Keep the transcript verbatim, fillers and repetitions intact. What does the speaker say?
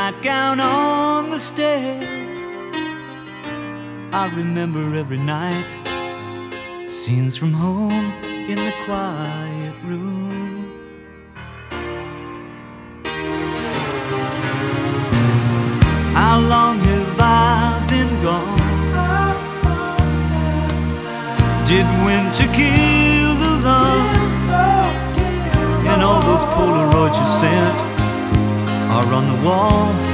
nightgown on the stair. I remember every night scenes from home in the quiet room. How long have I been gone? Did winter kill the love? And all those Polaroids you sent are on the wall